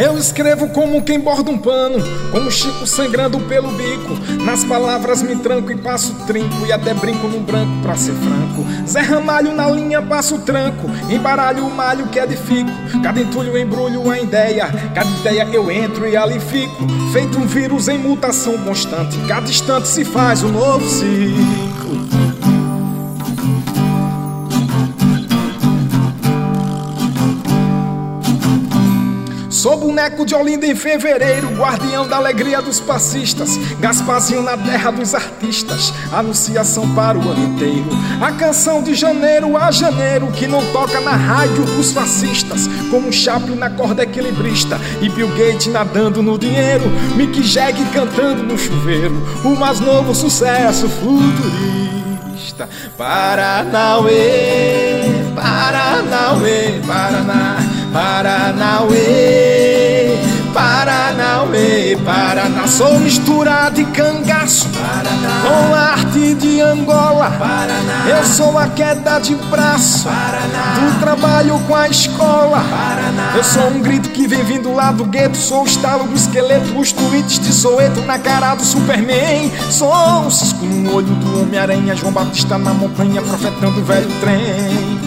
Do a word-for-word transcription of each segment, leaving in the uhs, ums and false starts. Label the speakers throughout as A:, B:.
A: Eu escrevo como quem borda um pano, como Chico sangrando pelo bico. Nas palavras me tranco e passo trinco, e até brinco no branco pra ser franco. Zé Ramalho na linha passo tranco, embaralho o malho que edifico. Cada entulho embrulho a ideia, cada ideia eu entro e ali fico. Feito um vírus em mutação constante, cada instante se faz um novo ciclo. Sou boneco de Olinda em fevereiro, guardião da alegria dos passistas, Gasparzinho na terra dos artistas, anunciação para o ano inteiro. A canção de janeiro a janeiro que não toca na rádio dos fascistas, como Chaplin na corda equilibrista e Bill Gates nadando no dinheiro, Mick Jagger cantando no chuveiro, o mais novo sucesso futurista. Paranauê, Paranauê, Paraná, Paranauê, Paranauê, Paraná. Sou mistura de cangaço Paraná, com a arte de Angola Paraná. Eu sou a queda de braço Paraná, do trabalho com a escola Paraná. Eu sou um grito que vem vindo lá do gueto, sou o estalo do esqueleto, os tweets de Soweto na cara do Superman. Sou um cisco no olho do Homem-Aranha, João Batista na montanha profetando o velho trem.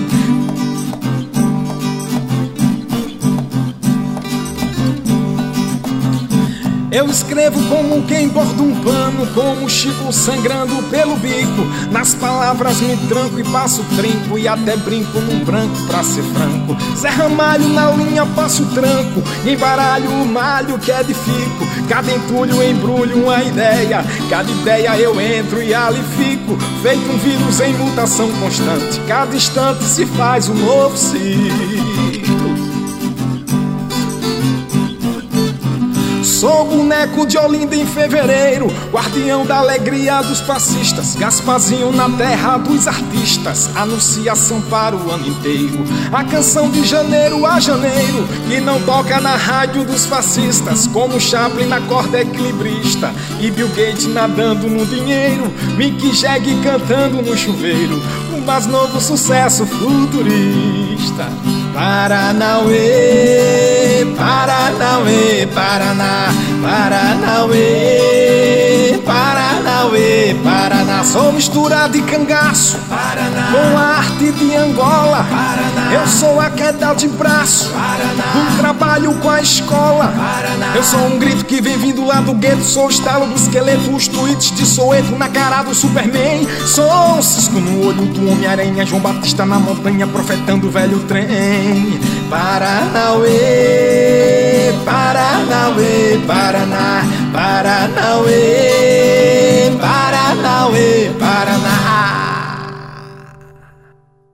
A: Eu escrevo como quem borda um pano, como Chico sangrando pelo bico. Nas palavras me tranco e passo trinco, e até brinco num branco pra ser franco. Zé Ramalho na linha passo tranco, embaralho o malho que edifico. Cada entulho embrulho uma ideia, cada ideia eu entro e ali fico. Feito um vírus em mutação constante, cada instante se faz um novo ciclo. Sou boneco de Olinda em fevereiro, guardião da alegria dos passistas, Gasparzinho na terra dos artistas, anunciação para o ano inteiro. A canção de janeiro a janeiro que não toca na rádio dos fascistas, como Chaplin na corda equilibrista e Bill Gates nadando no dinheiro, Mick Jagger cantando no chuveiro, o mais novo sucesso futurista. Paranauê, Paranauê, Paraná, Paranauê, Paranauê, Paraná. Sou mistura de cangaço Paraná, com a arte de Angola Paraná. Eu sou a queda de braço Paraná, um trabalho com a escola Paraná. Eu sou um grito que vem vindo lá do gueto, sou o estalo do esqueleto, os tweets de Soweto na cara do Superman. Sou um cisco no olho do Homem-Aranha, João Batista na montanha profetando o velho trem. Paranauê, Paranauê, Paraná, Paranauê,